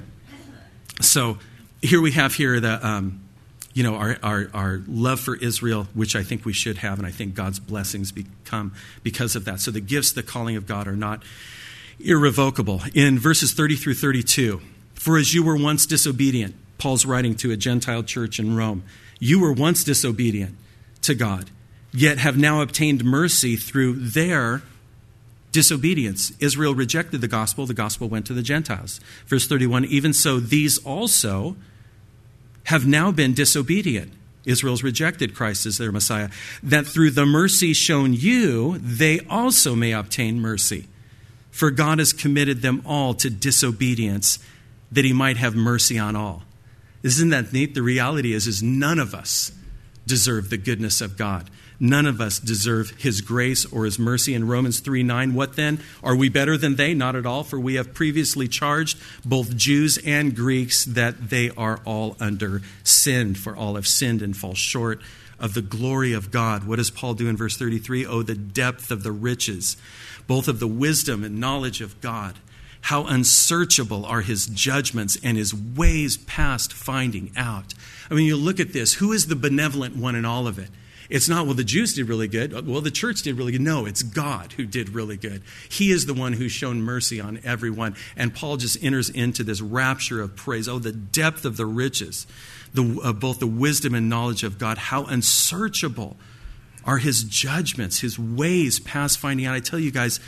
so here we have here the... Um, You know, our, our, our love for Israel, which I think we should have, and I think God's blessings become because of that. So the gifts, the calling of God are not irrevocable. In verses thirty through thirty-two, for as you were once disobedient, Paul's writing to a Gentile church in Rome, you were once disobedient to God, yet have now obtained mercy through their disobedience. Israel rejected the gospel, the gospel went to the Gentiles. Verse thirty-one, even so these also have now been disobedient. Israel's rejected Christ as their Messiah, that through the mercy shown you, they also may obtain mercy. For God has committed them all to disobedience, that he might have mercy on all. Isn't that neat? The reality is, is none of us deserve the goodness of God. None of us deserve his grace or his mercy. In Romans three nine, what then? Are we better than they? Not at all, for we have previously charged both Jews and Greeks that they are all under sin, for all have sinned and fall short of the glory of God. What does Paul do in verse thirty-three? Oh, the depth of the riches, both of the wisdom and knowledge of God. How unsearchable are his judgments and his ways past finding out. I mean, you look at this. Who is the benevolent one in all of it? It's not, well, the Jews did really good. Well, the church did really good. No, it's God who did really good. He is the one who's shown mercy on everyone. And Paul just enters into this rapture of praise. Oh, the depth of the riches, the, uh, both the wisdom and knowledge of God. How unsearchable are his judgments, his ways past finding out. I tell you guys,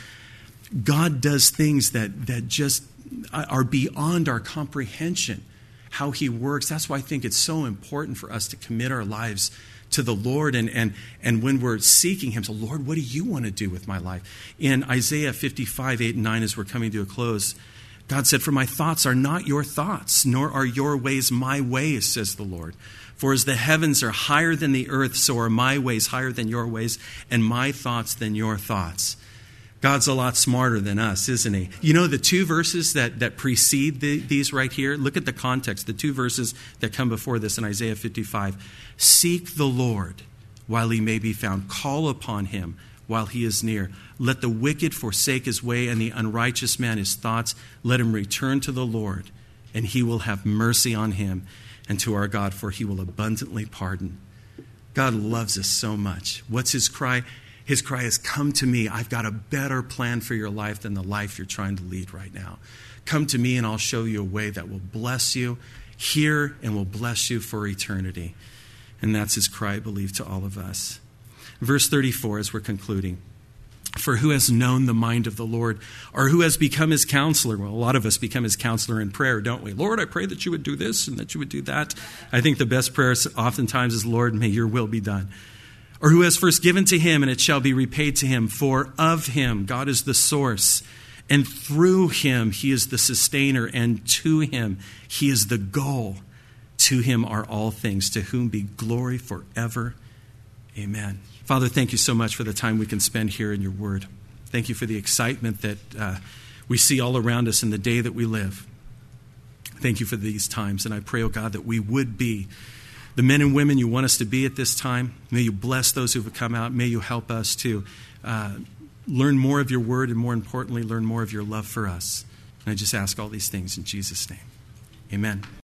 God does things that, that just are beyond our comprehension, how he works. That's why I think it's so important for us to commit our lives to the Lord, and, and, and when we're seeking him, so Lord, what do you want to do with my life? In Isaiah fifty-five, eight and nine, as we're coming to a close, God said, for my thoughts are not your thoughts, nor are your ways my ways, says the Lord. For as the heavens are higher than the earth, so are my ways higher than your ways, and my thoughts than your thoughts. God's a lot smarter than us, isn't he? You know, the two verses that, that precede the, these right here, look at the context. The two verses that come before this in Isaiah fifty-five. Seek the Lord while he may be found. Call upon him while he is near. Let the wicked forsake his way and the unrighteous man his thoughts. Let him return to the Lord, and he will have mercy on him and to our God, for he will abundantly pardon. God loves us so much. What's his cry? His cry is, come to me. I've got a better plan for your life than the life you're trying to lead right now. Come to me and I'll show you a way that will bless you here and will bless you for eternity. And that's his cry, I believe, to all of us. Verse thirty-four, as we're concluding. For who has known the mind of the Lord, or who has become his counselor? Well, a lot of us become his counselor in prayer, don't we? Lord, I pray that you would do this and that you would do that. I think the best prayer oftentimes is, Lord, may your will be done. Or who has first given to him, and it shall be repaid to him. For of him, God is the source, and through him, he is the sustainer, and to him, he is the goal. To him are all things, to whom be glory forever. Amen. Father, thank you so much for the time we can spend here in your word. Thank you for the excitement that uh, we see all around us in the day that we live. Thank you for these times, and I pray, oh God, that we would be the men and women you want us to be at this time. May you bless those who have come out. May you help us to uh, learn more of your word, and more importantly, learn more of your love for us. And I just ask all these things in Jesus' name. Amen.